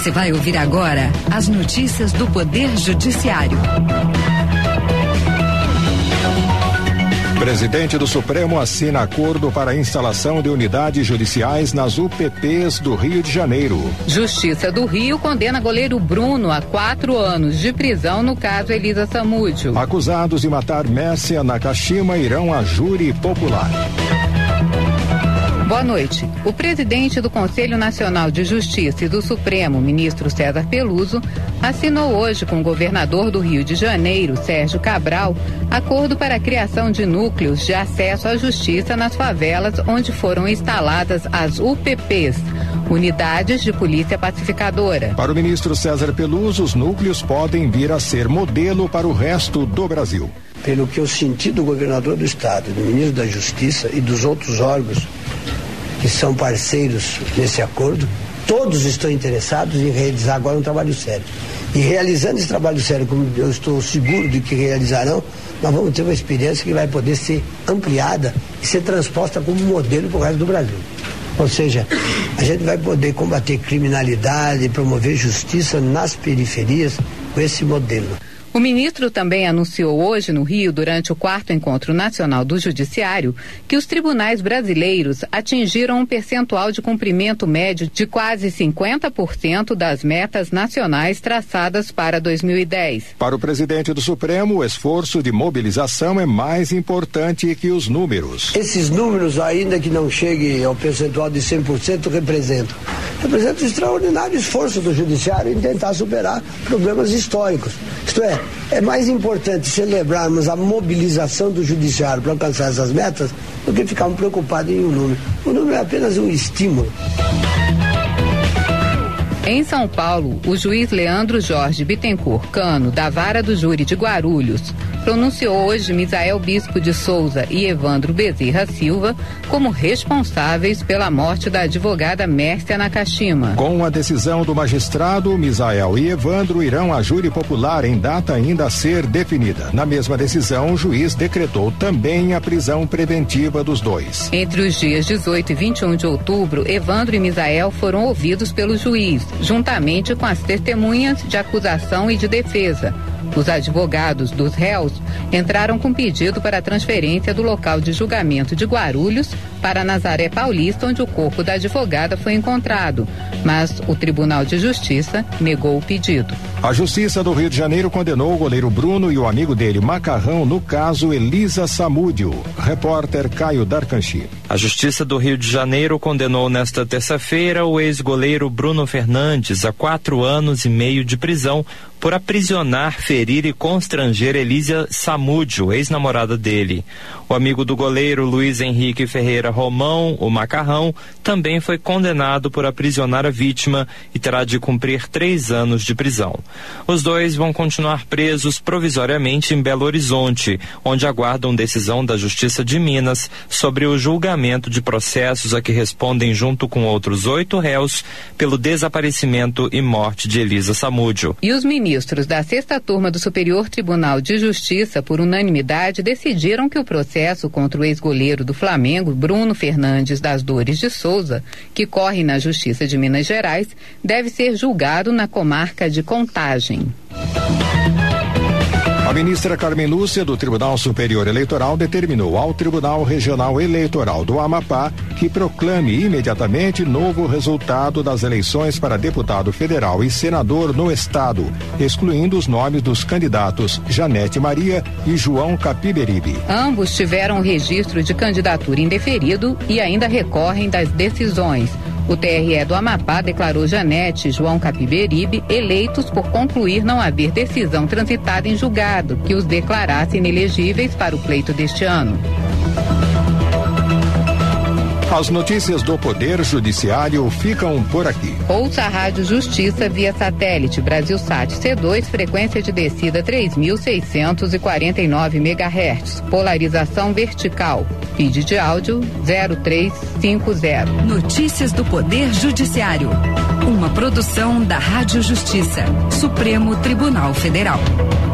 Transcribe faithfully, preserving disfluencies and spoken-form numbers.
Você vai ouvir agora as notícias do Poder Judiciário. Presidente do Supremo assina acordo para a instalação de unidades judiciais nas U P Ps do Rio de Janeiro. Justiça do Rio condena goleiro Bruno a quatro anos de prisão no caso Elisa Samúdio. Acusados de matar Mércia Nakashima irão a júri popular. Boa noite. O presidente do Conselho Nacional de Justiça e do Supremo, ministro César Peluso, assinou hoje com o governador do Rio de Janeiro, Sérgio Cabral, acordo para a criação de núcleos de acesso à justiça nas favelas onde foram instaladas as U P Ps, Unidades de Polícia Pacificadora. Para o ministro César Peluso, os núcleos podem vir a ser modelo para o resto do Brasil. Pelo que eu senti do governador do estado, do ministro da Justiça e dos outros órgãos que são parceiros nesse acordo, todos estão interessados em realizar agora um trabalho sério. E realizando esse trabalho sério, como eu estou seguro de que realizarão, nós vamos ter uma experiência que vai poder ser ampliada e ser transposta como modelo para o resto do Brasil. Ou seja, a gente vai poder combater criminalidade, promover justiça nas periferias com esse modelo. O ministro também anunciou hoje no Rio, durante o quarto Encontro Nacional do Judiciário, que os tribunais brasileiros atingiram um percentual de cumprimento médio de quase cinquenta por cento das metas nacionais traçadas para dois mil e dez. Para o presidente do Supremo, o esforço de mobilização é mais importante que os números. Esses números, ainda que não cheguem ao percentual de cem por cento, representam. Representam um extraordinário esforço do Judiciário em tentar superar problemas históricos. Isto é, é mais importante celebrarmos a mobilização do Judiciário para alcançar essas metas do que ficarmos preocupados em um número. O número é apenas um estímulo. Em São Paulo, o juiz Leandro Jorge Bittencourt Cano, da Vara do Júri de Guarulhos, pronunciou hoje Misael Bispo de Souza e Evandro Bezerra Silva como responsáveis pela morte da advogada Mércia Nakashima. Com a decisão do magistrado, Misael e Evandro irão a júri popular em data ainda a ser definida. Na mesma decisão, o juiz decretou também a prisão preventiva dos dois. Entre os dias dezoito e vinte e um de outubro, Evandro e Misael foram ouvidos pelo juiz, juntamente com as testemunhas de acusação e de defesa. Os advogados dos réus entraram com pedido para a transferência do local de julgamento de Guarulhos para Nazaré Paulista, onde o corpo da advogada foi encontrado, mas o Tribunal de Justiça negou o pedido. A Justiça do Rio de Janeiro condenou o goleiro Bruno e o amigo dele, Macarrão, no caso Elisa Samúdio. Repórter Caio Darcanchi. A Justiça do Rio de Janeiro condenou nesta terça-feira o ex-goleiro Bruno Fernandes a quatro anos e meio de prisão por aprisionar, ferir e constranger Elisa Samúdio, ex-namorada dele. O amigo do goleiro, Luiz Henrique Ferreira Romão, o Macarrão, também foi condenado por aprisionar a vítima e terá de cumprir três anos de prisão. Os dois vão continuar presos provisoriamente em Belo Horizonte, onde aguardam decisão da Justiça de Minas sobre o julgamento de processos a que respondem junto com outros oito réus pelo desaparecimento e morte de Elisa Samúdio. E os ministros da sexta turma do Superior Tribunal de Justiça, por unanimidade, decidiram que o processo contra o ex-goleiro do Flamengo, Bruno Fernandes das Dores de Souza, que corre na Justiça de Minas Gerais, deve ser julgado na comarca de Contagem. A ministra Carmen Lúcia, do Tribunal Superior Eleitoral, determinou ao Tribunal Regional Eleitoral do Amapá que proclame imediatamente novo resultado das eleições para deputado federal e senador no estado, excluindo os nomes dos candidatos Janete Maria e João Capiberibe. Ambos tiveram registro de candidatura indeferido e ainda recorrem das decisões. O T R E do Amapá declarou Janete e João Capiberibe eleitos por concluir não haver decisão transitada em julgado que os declarasse inelegíveis para o pleito deste ano. As notícias do Poder Judiciário ficam por aqui. Ouça a Rádio Justiça via satélite Brasilsat C dois, frequência de descida três mil seiscentos e quarenta e nove megahertz, polarização vertical, feed de áudio zero três cinco zero. Notícias do Poder Judiciário. Uma produção da Rádio Justiça, Supremo Tribunal Federal.